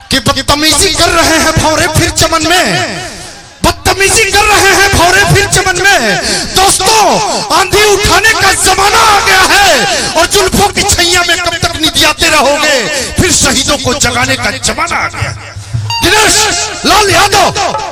कि बदतमीजी कर रहे हैं भौरे फिर चमन में, बदतमीजी कर रहे हैं भौरे फिर चमन में। दोस्तों आंधी उठाने का जमाना आ गया है और जुल्फों की छैया में कब तक निदियाते रहोगे, फिर शहीदों को जगाने का जमाना आ गया। दिनेश लाल यादव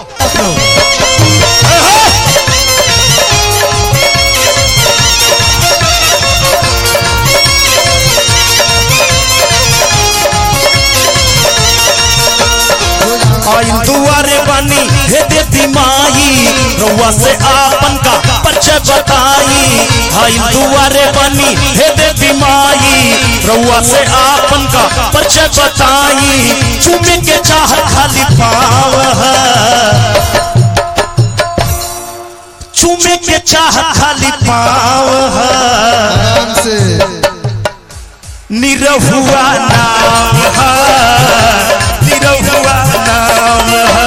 आई दुआरे बनी हे देती माई, रउआ से आपन का परिचय बताई। आई दुआरे बनी हे देती माई, रउआ से आपन का परिचय बताई। चूमे के चाह खाली पाव है, चूमे के चाह खाली पाव है। निरहुआ नाम है, निरहुआ नाम है।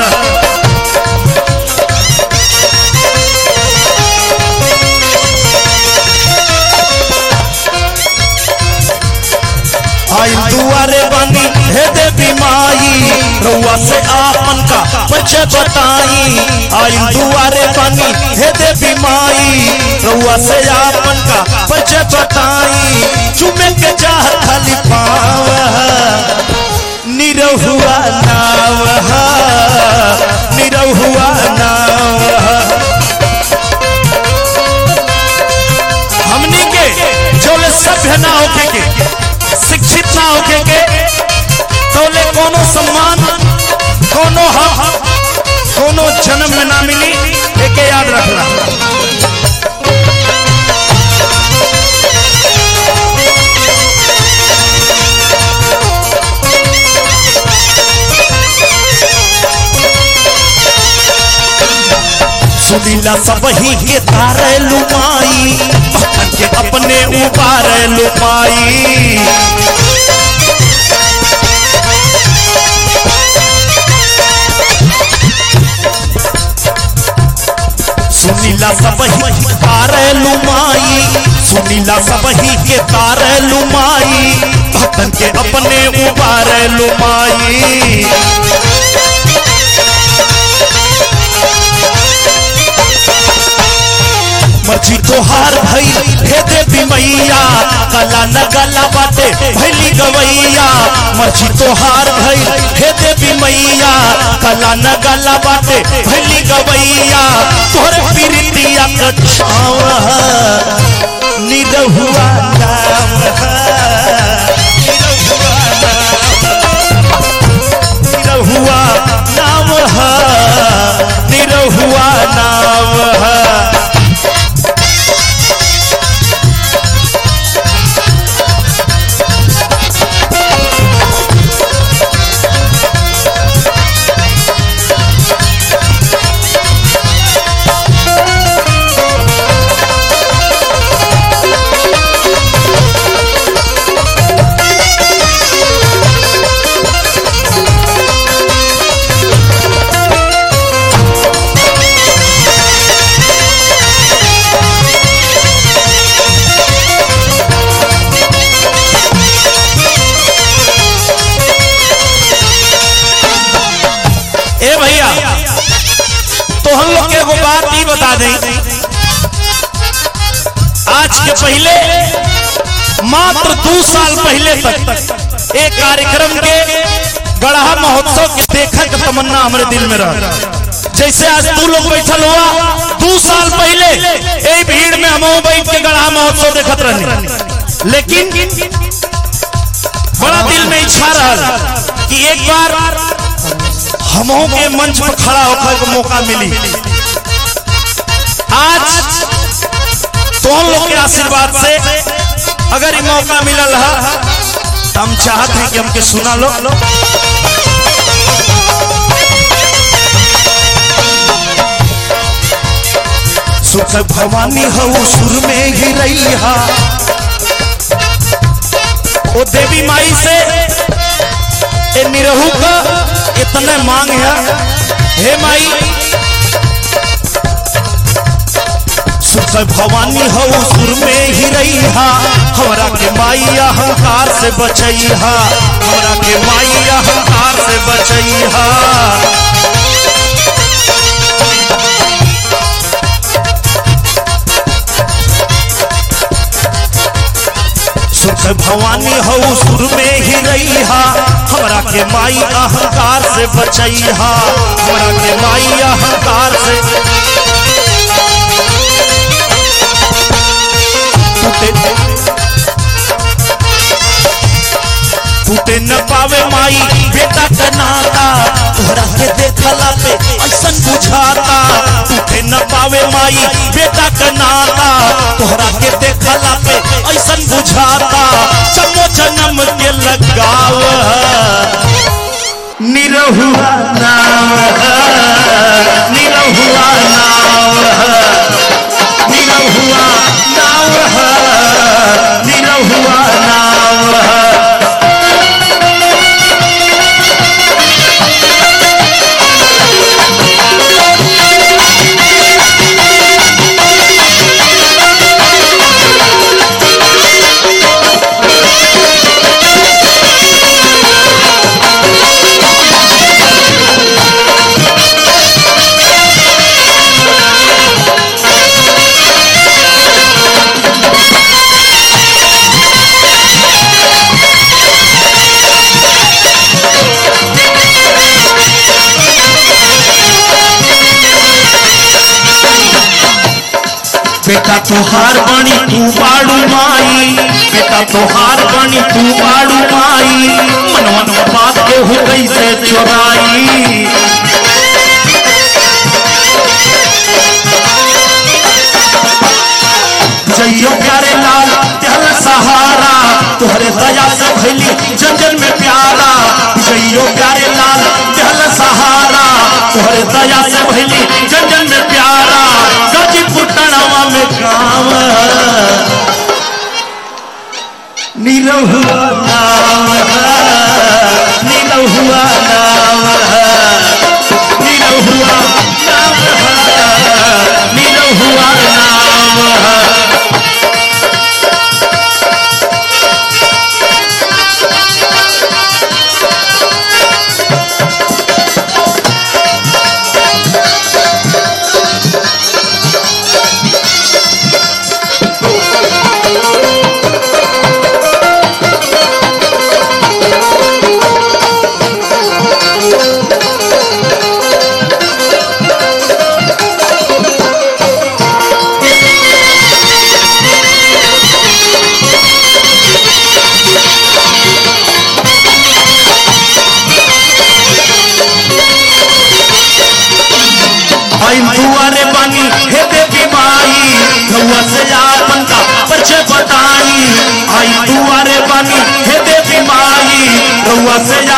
आई दुआरे बनी हे देवी माई, रउआ से आपन का परिचय बताई। आई दुआरे बनी हे देवी माई, रउआ से आपन का परिचय बताई। चूमे के चाह खाली पाव है, निरहुआ नाव है, निरहुआ नाव है। हमनी के जो सभ्य ना होके के, शिक्षित ना होके के, तोले कोनो सम्मान, कोनो हक, कोनो जन्म में ना मिली। एक याद रखना, सुनीला सब ही के तारे लुमाई, के अपने उबारे लुमाई। सुनीला सब ही तारे लुमाई, सुनीला सब ही के तारे लुमाई। भक्तन के अपने उबारे लुमाई। मर्जी तोहार भई हे देवी मैया, गला न गला बाटे भैली गवैया। मर्जी तोहार भई हे देवी मैया, गला न गला बाटे भैली गवैया। तोहरे प्रीतिया का छाव है, निरहुआ नाम है, निरहुआ नाम है, निरहुआ नाम है। तो हम लोग एगो बात ही बता दें, आज के पहले मात्र 2 साल पहले तक एक कार्यक्रम के गढ़ा महोत्सव के देखने का तमन्ना हमारे दिल में रहा। जैसे आज तू लोग बैठल हुआ, 2 साल पहले एक भीड़ में हम बैठ के गढ़ा महोत्सव देखत रहे। लेकिन बड़ा दिल में इच्छा रहा कि एक बार हमों के मंच पर खड़ा होकर को मौका मिली। आज तो हम लोग के आशीर्वाद से अगर ये मौका मिला है तो हम चाहते हैं कि हमके सुना लो। सुख भवानी हो सुर में ही रही हा, ओ देवी माई से ए निरहु का इतने मांग है। हे माई सुख भवानी हो सुर में ही रही हा, हमरा के माई अहंकार से बचई हा। हमरा के माई अहंकार से बचैहा। सुख भवानी हो सुर में ही रहिहा, हमरा के माई अहंकार से बचैहा। हमरा के माई अहंकार से टूटे न पावे माई बेटा का नाता, तोहरा के देखला पे ऐसन बुझाता। टूटे न पावे माई बेटा का नाता, तोहरा के देखला पे ऐसन बुझाता। जन्मो जन्म के लगाव निरहुआ नाव, निरहुआ नाव, निरहुआ नाव, निरहुआ नाव। बेटा तोहार बनी तू बाड़ू माई, बेटा तोहार बनी तू बाड़ू माई। मनवा के बात के हो कैसे चोराई। जइयो प्यारे लाल दिल सहारा, तोहरे दया से भइली जंजन में प्यारा। जइयो प्यारे लाल दिल सहारा, तोहरे दया से भइली जंजन में प्यारा। गाजीपुर टनावा में गाँव निरहुआ नाव, निरहुआ नाव, निरहुआ नाव, निरहुआ नाव। दुआरे बनी हे देवी माई, रउआ से आपन का परिचय बताई। आई दुआरे बनी हे देवी माई, रउआ से